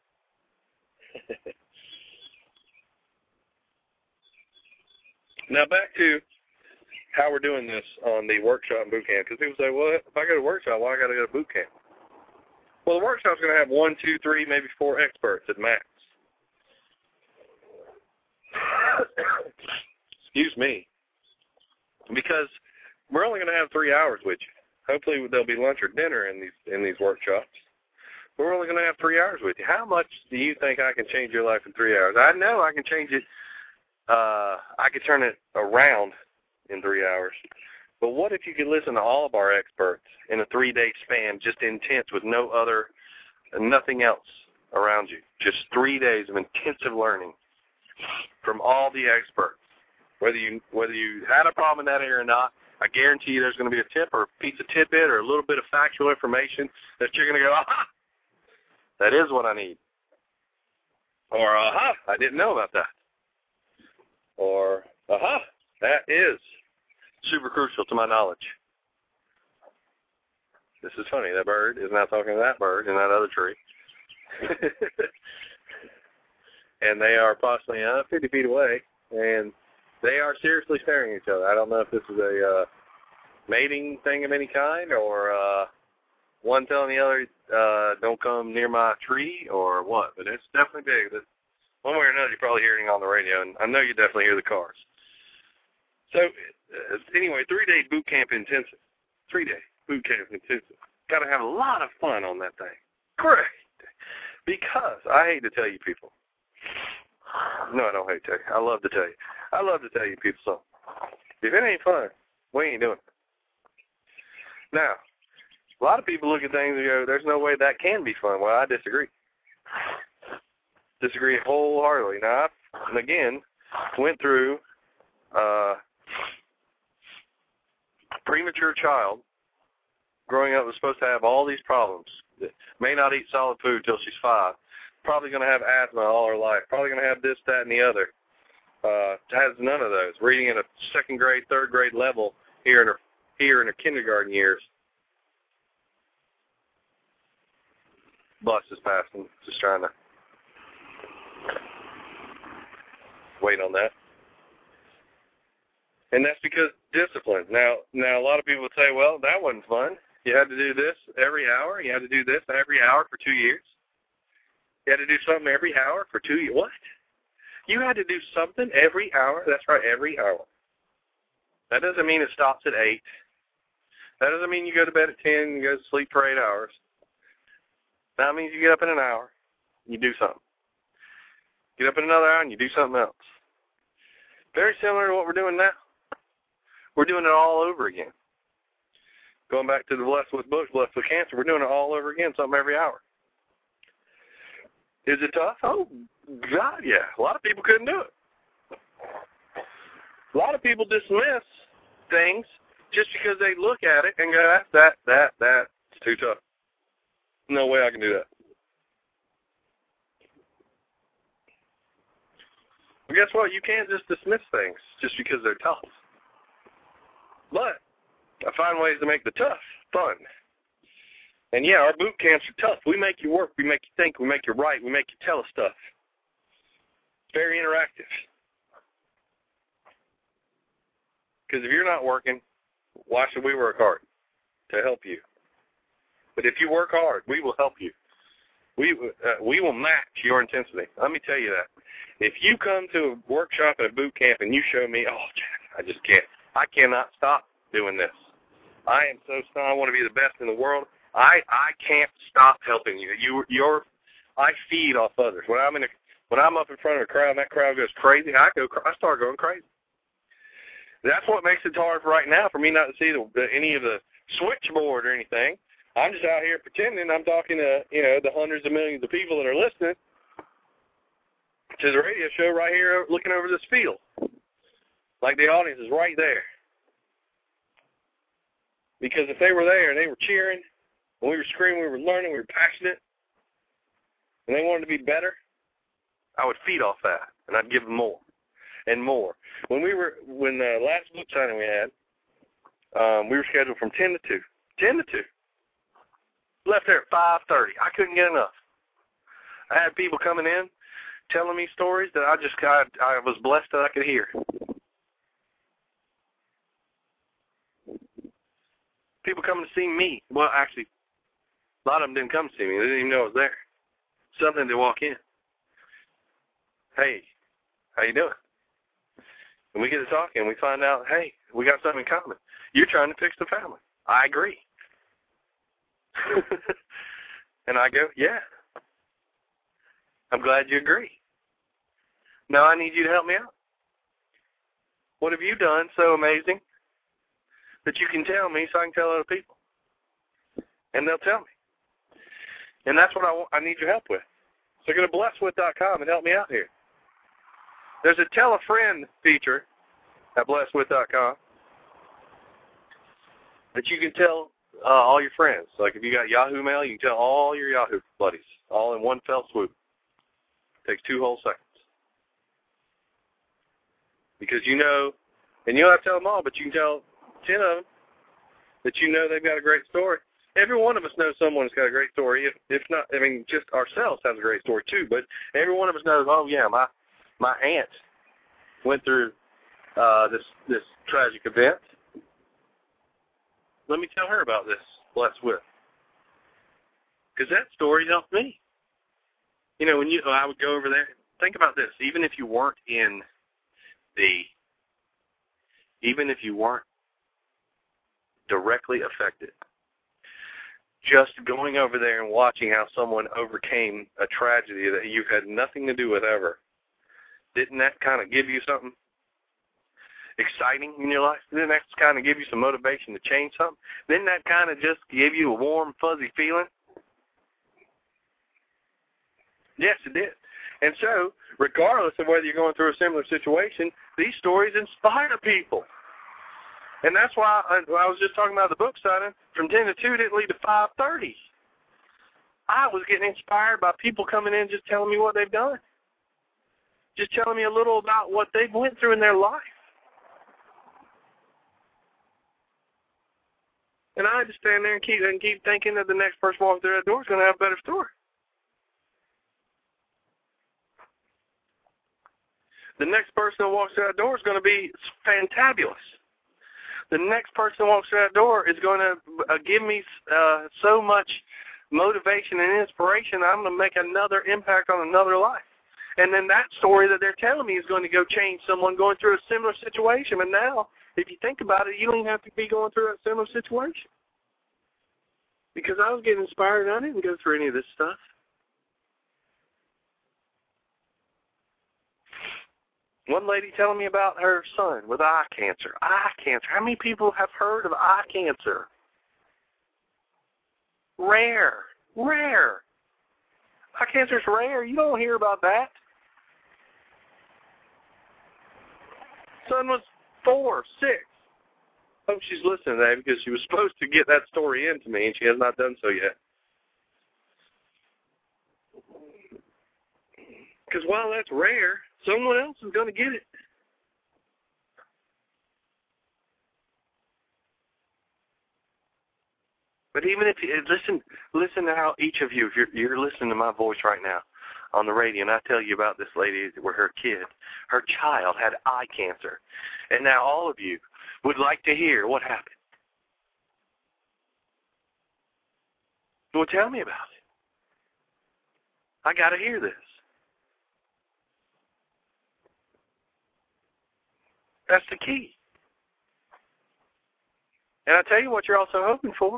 Now back to how we're doing this on the workshop and boot camp, because people say, well, if I go to workshop, why I got to go to boot camp? Well, the workshop's going to have one, two, three, maybe four experts at max. Excuse me. Because we're only going to have three hours with you. Hopefully there'll be lunch or dinner in these in these workshops. But we're only going to have three hours with you. How much do you think I can change your life in three hours? I know I can change it. Uh, I could turn it around in three hours. But what if you could listen to all of our experts in a three-day span, just intense, with no other, nothing else around you? Just three days of intensive learning from all the experts. Whether you whether you had a problem in that area or not, I guarantee you there's going to be a tip or a piece of tidbit or a little bit of factual information that you're going to go, aha, that is what I need. Or, aha, I didn't know about that. Or, aha, that is super crucial to my knowledge. This is funny. That bird is now talking to that bird in that other tree. And they are possibly uh, fifty feet away, and they are seriously staring at each other. I don't know if this is a uh, mating thing of any kind, or uh, one telling the other, uh, don't come near my tree, or what. But it's definitely big. But one way or another, you're probably hearing it on the radio, and I know you definitely hear the cars. So, uh, anyway, three-day boot camp intensive. Three-day boot camp intensive. Got to have a lot of fun on that thing. Great. Because I hate to tell you people. No, I don't hate to tell you. I love to tell you. I love to tell you people something. If it ain't fun, we ain't doing it. Now, a lot of people look at things and go, there's no way that can be fun. Well, I disagree. Disagree wholeheartedly. Now, I, again, went through uh, a premature child growing up was supposed to have all these problems. May not eat solid food till she's five. Probably going to have asthma all her life. Probably going to have this, that, and the other. Uh, has none of those. Reading at a second grade, third grade level here in her here in her kindergarten years. Bus is passing. Just trying to wait on that. And that's because discipline. Now, now a lot of people would say, well, that wasn't fun. You had to do this every hour. You had to do this every hour for two years. You had to do something every hour for two years. What? You had to do something every hour? That's right, every hour. That doesn't mean it stops at eight. That doesn't mean you go to bed at ten and you go to sleep for eight hours. That means you get up in an hour and you do something. Get up in another hour and you do something else. Very similar to what we're doing now. We're doing it all over again. Going back to the Blessed with Books, Blessed with Cancer, we're doing it all over again, something every hour. Is it tough? Oh, God, yeah. A lot of people couldn't do it. A lot of people dismiss things just because they look at it and go, that, that, that, that's too tough. No way I can do that. Well, guess what? You can't just dismiss things just because they're tough. But I find ways to make the tough fun. And yeah, our boot camps are tough. We make you work. We make you think. We make you write. We make you tell us stuff. It's very interactive. Because if you're not working, why should we work hard? To help you. But if you work hard, we will help you. We uh, we will match your intensity. Let me tell you that. If you come to a workshop at a boot camp and you show me, oh, Jack, I just can't. I cannot stop doing this. I am so strong. I want to be the best in the world. I, I can't stop helping you. You you're I feed off others. When I'm in a, when I'm up in front of a crowd and that crowd goes crazy, I go I start going crazy. That's what makes it hard right now for me not to see the, the, any of the switchboard or anything. I'm just out here pretending I'm talking to, you know, the hundreds of millions of people that are listening to the radio show right here looking over this field. Like the audience is right there. Because if they were there and they were cheering, and we were screaming, we were learning, we were passionate, and they wanted to be better, I would feed off that, and I'd give them more and more. When we were, when the last book signing we had, um, we were scheduled from ten to two. ten to two. Left there at five thirty. I couldn't get enough. I had people coming in, telling me stories that I just, I, I was blessed that I could hear. People coming to see me. Well, actually, a lot of them didn't come to see me. They didn't even know I was there. Something to walk in. Hey, how you doing? And we get to talking, and we find out, hey, we got something in common. You're trying to fix the family. I agree. And I go, yeah. I'm glad you agree. Now I need you to help me out. What have you done so amazing that you can tell me so I can tell other people? And they'll tell me. And that's what I, want, I need your help with. So go to bless with dot com and help me out here. There's a tell a friend feature at bless with dot com. that you can tell uh, all your friends. Like if you got Yahoo Mail, you can tell all your Yahoo buddies, all in one fell swoop. Takes two whole seconds. Because you know, and you don't have to tell them all, but you can tell ten of them that you know they've got a great story. Every one of us knows someone who's got a great story. If, if not, I mean, just ourselves has a great story too. But every one of us knows, oh yeah, my my aunt went through uh, this this tragic event. Let me tell her about this. Blessed with, because that story helped me. You know, when you I would go over there. Think about this. Even if you weren't in the, even if you weren't directly affected, just going over there and watching how someone overcame a tragedy that you've had nothing to do with ever, didn't that kind of give you something exciting in your life? Didn't that kind of give you some motivation to change something? Didn't that kind of just give you a warm, fuzzy feeling? Yes, it did. And so, regardless of whether you're going through a similar situation, these stories inspire people. And that's why I, I was just talking about the book signing. From ten to two didn't lead to five thirty. I was getting inspired by people coming in just telling me what they've done. Just telling me a little about what they've went through in their life. And I had to stand there and keep, and keep thinking that the next person walking through that door is going to have a better story. The next person that walks through that door is going to be fantabulous. The next person that walks through that door is going to uh, give me uh, so much motivation and inspiration, I'm going to make another impact on another life. And then that story that they're telling me is going to go change someone going through a similar situation. And now, if you think about it, you don't even have to be going through a similar situation. Because I was getting inspired and I didn't go through any of this stuff. One lady telling me about her son with eye cancer. Eye cancer. How many people have heard of eye cancer? Rare. Rare. Eye cancer is rare. You don't hear about that. Son was four, six. Hope she's listening today because she was supposed to get that story into me and she has not done so yet. Because while that's rare, someone else is going to get it. But even if you listen, listen to how each of you, if you're, you're listening to my voice right now on the radio, and I tell you about this lady where her kid, her child had eye cancer, and now all of you would like to hear what happened. Well, tell me about it. I got to hear this. That's the key. And I tell you what you're also hoping for.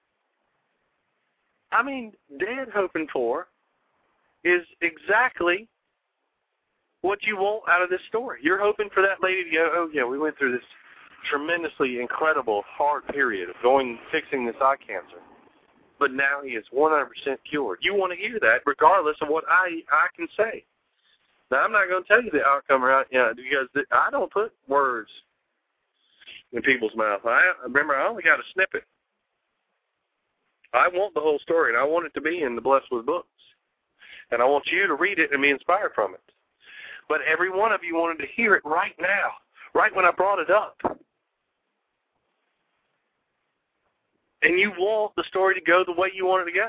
I mean, dead hoping for is exactly what you want out of this story. You're hoping for that lady to go, oh, yeah, we went through this tremendously incredible, hard period of going, fixing this eye cancer. But now he is one hundred percent cured. You want to hear that regardless of what I, I can say. Now, I'm not going to tell you the outcome right now because I don't put words in people's mouth. I remember, I only got a snippet. I want the whole story, and I want it to be in the Blessed with books. And I want you to read it and be inspired from it. But every one of you wanted to hear it right now, right when I brought it up. And you want the story to go the way you want it to go.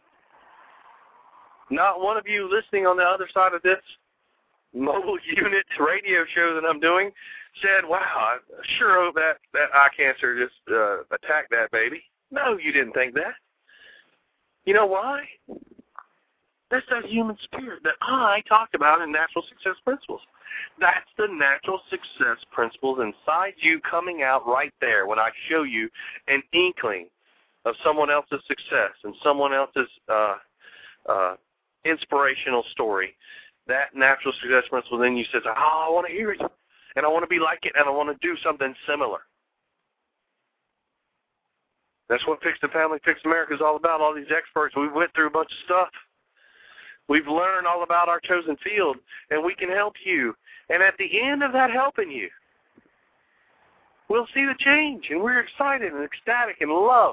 Not one of you listening on the other side of this mobile unit radio show that I'm doing said, wow, I sure hope that, that eye cancer just uh, attacked that baby. No, you didn't think that. You know why? That's that human spirit that I talked about in Natural Success Principles. That's the natural success principles inside you coming out right there when I show you an inkling of someone else's success and someone else's uh, uh, inspirational story. That natural success principle then you says, oh, I want to hear it, and I want to be like it, and I want to do something similar. That's what Fix the Family, Fix America is all about. All these experts, we went through a bunch of stuff. We've learned all about our chosen field, and we can help you. And at the end of that helping you, we'll see the change, and we're excited and ecstatic and love.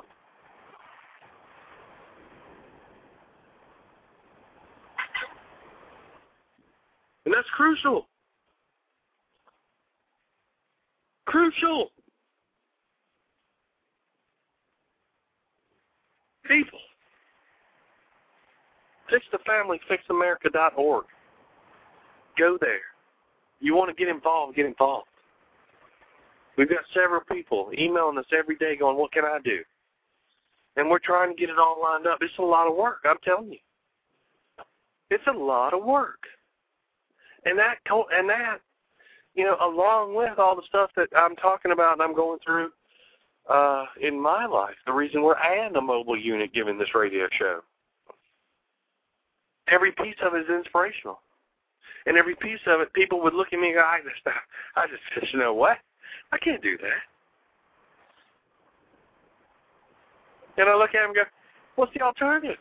And that's crucial. Crucial. People. Fix the Family Fix America dot org. Go there. You want to get involved, get involved. We've got several people emailing us every day going, what can I do? And we're trying to get it all lined up. It's a lot of work, I'm telling you. It's a lot of work. And that, and that, you know, along with all the stuff that I'm talking about and I'm going through uh, in my life, the reason we're adding a mobile unit giving this radio show. Every piece of it is inspirational. And every piece of it, people would look at me and go, I just, I just, you know what? I can't do that. And I look at them and go, what's the alternative?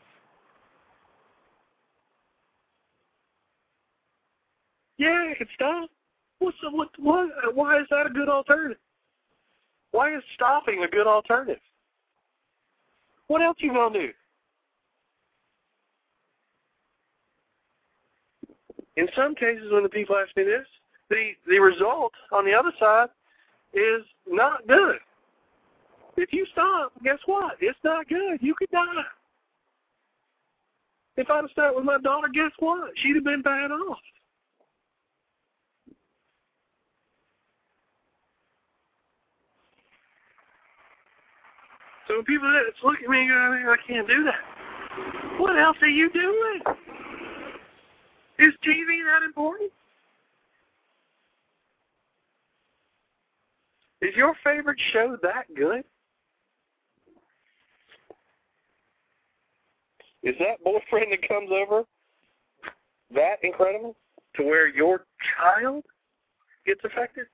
Yeah, I can stop. What's the, what, what, why is that a good alternative? Why is stopping a good alternative? What else you going to do? In some cases, when the people ask me this, the, the result on the other side is not good. If you stop, guess what? It's not good. You could die. If I'd have started with my daughter, guess what? She'd have been bad off. So when people look at me and go, I can't do that. What else are you doing? Is T V that important? Is your favorite show that good? Is that boyfriend that comes over that incredible to where your child gets affected?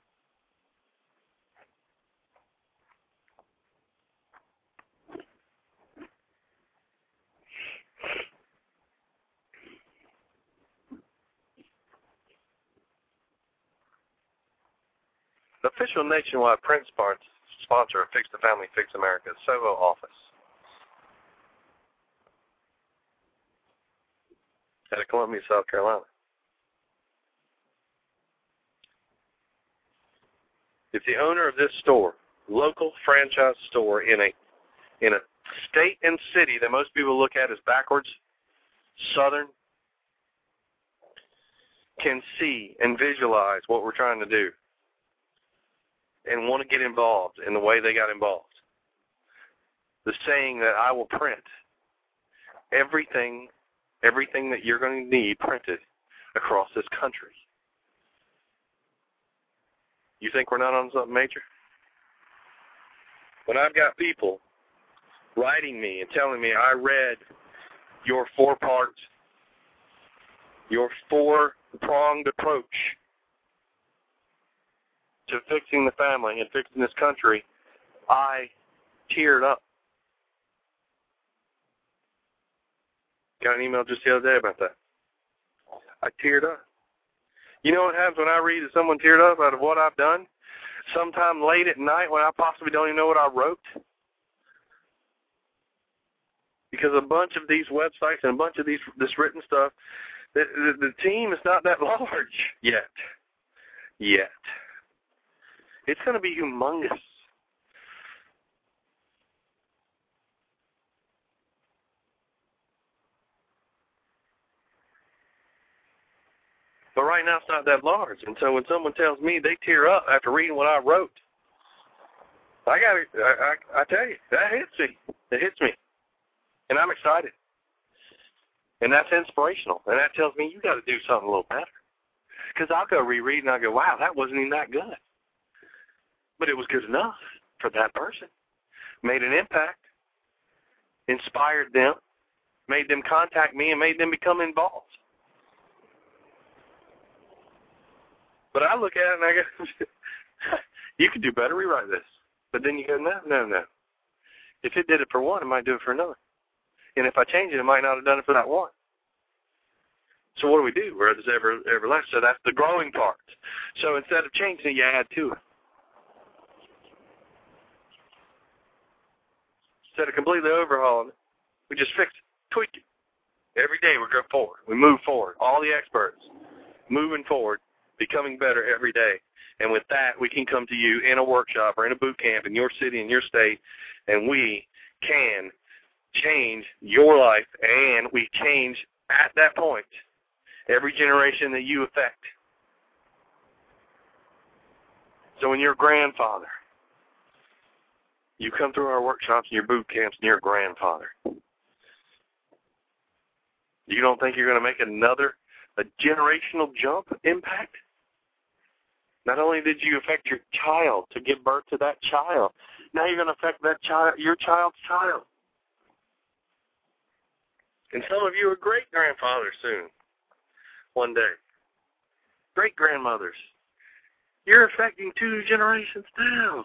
The official nationwide print sponsor of Fix the Family, Fix America's Soho office out of Columbia, South Carolina. If the owner of this store, local franchise store in a in a state and city that most people look at as backwards, southern, can see and visualize what we're trying to do, and want to get involved in the way they got involved. The saying that I will print everything, everything that you're going to need printed across this country. You think we're not on something major? When I've got people writing me and telling me, I read your four-part, your four-pronged approach to fixing the family and fixing this country, I teared up. Got an email just the other day about that. I teared up. You know what happens when I read that someone teared up out of what I've done? Sometime late at night when I possibly don't even know what I wrote. Because a bunch of these websites and a bunch of these this written stuff, the, the, the team is not that large yet. Yet. It's going to be humongous. But right now it's not that large. And so when someone tells me they tear up after reading what I wrote, I got to, I, I, I tell you, that hits me. It hits me. And I'm excited. And that's inspirational. And that tells me you got to do something a little better. Because I'll go reread and I'll go, wow, that wasn't even that good. But it was good enough for that person. Made an impact, inspired them, made them contact me, and made them become involved. But I look at it and I go, you could do better, rewrite this. But then you go, no, no, no. If it did it for one, it might do it for another. And if I change it, it might not have done it for that one. So what do we do? Where there's ever, ever less. So that's the growing part. So instead of changing it, you add to it. Instead of completely overhauling it, we just fix it, tweak it. Every day we go forward. We move forward. All the experts moving forward, becoming better every day. And with that, we can come to you in a workshop or in a boot camp in your city, in your state, and we can change your life, and we change at that point every generation that you affect. So when your grandfather, you come through our workshops and your boot camps and your grandfather, you don't think you're going to make another, a generational jump impact? Not only did you affect your child to give birth to that child, now you're going to affect that child, your child's child. And some of you are great-grandfathers soon, one day. Great-grandmothers. You're affecting two generations down.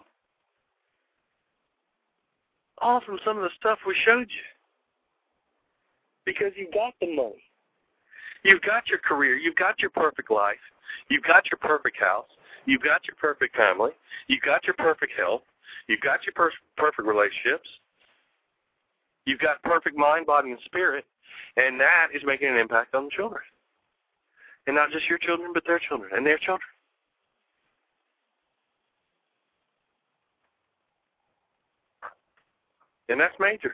All from some of the stuff we showed you. Because you got the money. You've got your career. You've got your perfect life. You've got your perfect house. You've got your perfect family. You've got your perfect health. You've got your per- perfect relationships. You've got perfect mind, body, and spirit. And that is making an impact on the children. And not just your children, but their children and their children. And that's major.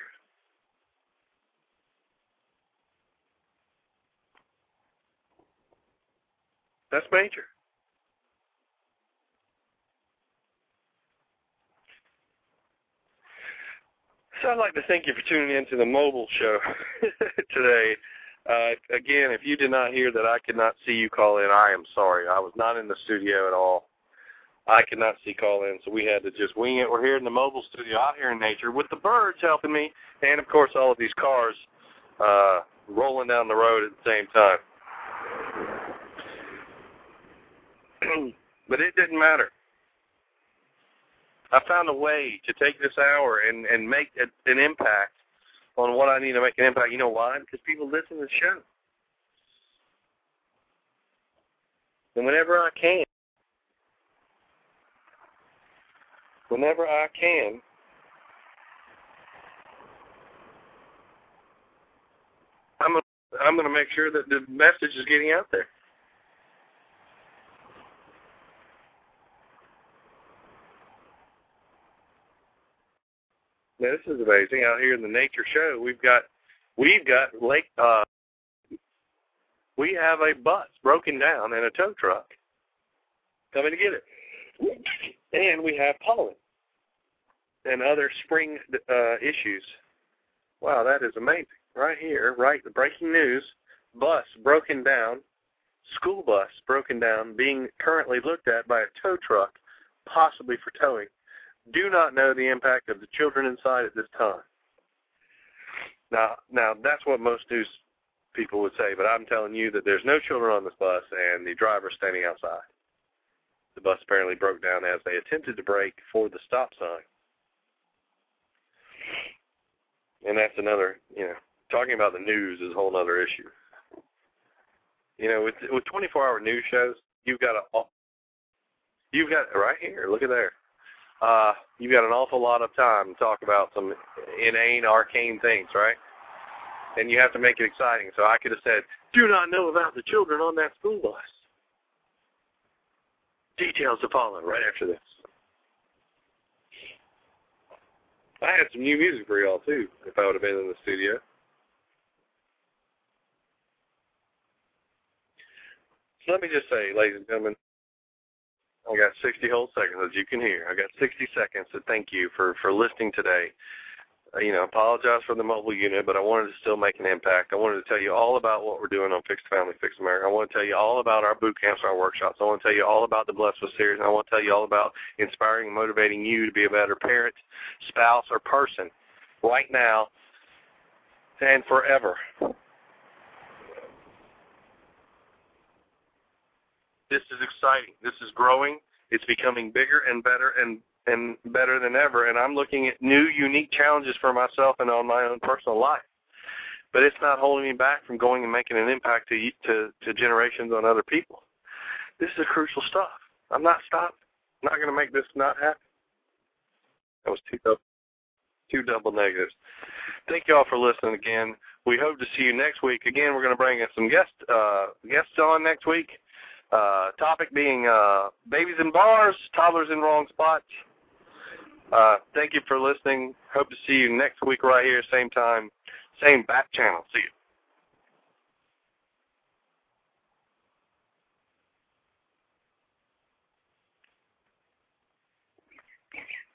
That's major. So I'd like to thank you for tuning in to the mobile show today. Uh, again, if you did not hear that I could not see you call in, I am sorry. I was not in the studio at all. I could not see call in, so we had to just wing it. We're here in the mobile studio out here in nature with the birds helping me and, of course, all of these cars uh, rolling down the road at the same time. But it didn't matter. I found a way to take this hour and, and make a, an impact on what I need to make an impact. You know why? Because people listen to the show. And whenever I can, whenever I can, I'm gonna, I'm going to make sure that the message is getting out there. Now, this is amazing. Out here in the nature show, we've got, we've got lake, uh, we have a bus broken down and a tow truck coming to get it. And we have pollen and other spring uh, issues. Wow, that is amazing. Right here, right, the breaking news, bus broken down, school bus broken down, being currently looked at by a tow truck, possibly for towing. Do not know the impact of the children inside at this time. Now, now that's what most news people would say, but I'm telling you that there's no children on this bus and the driver's standing outside. The bus apparently broke down as they attempted to brake for the stop sign. And that's another, you know, talking about the news is a whole other issue. You know, with with twenty-four hour news shows, you've got a, you've got right here. Look at there. Uh, you've got an awful lot of time to talk about some inane, arcane things, right? And you have to make it exciting. So I could have said, "Do not know about the children on that school bus." Details to follow right after this. I had some new music for y'all too, if I would have been in the studio. So let me just say, ladies and gentlemen, I got sixty whole seconds, as you can hear. I got sixty seconds to thank you for, for listening today. Uh, you know, apologize for the mobile unit, but I wanted to still make an impact. I wanted to tell you all about what we're doing on Fixed Family, Fixed America. I want to tell you all about our boot camps, our workshops. I want to tell you all about the Blessed with series, and I want to tell you all about inspiring and motivating you to be a better parent, spouse, or person right now and forever. This is exciting. This is growing. It's becoming bigger and better and, and better than ever. And I'm looking at new, unique challenges for myself and on my own personal life. But it's not holding me back from going and making an impact to, to, to generations on other people. This is crucial stuff. I'm not stopping. I'm not going to make this not happen. That was too, two double negatives. Thank you all for listening again. We hope to see you next week. Again, we're going to bring in some guest, uh, guests on next week. Uh, topic being uh, babies in bars, toddlers in wrong spots. Uh, thank you for listening. Hope to see you next week right here, same time, same back channel. See you.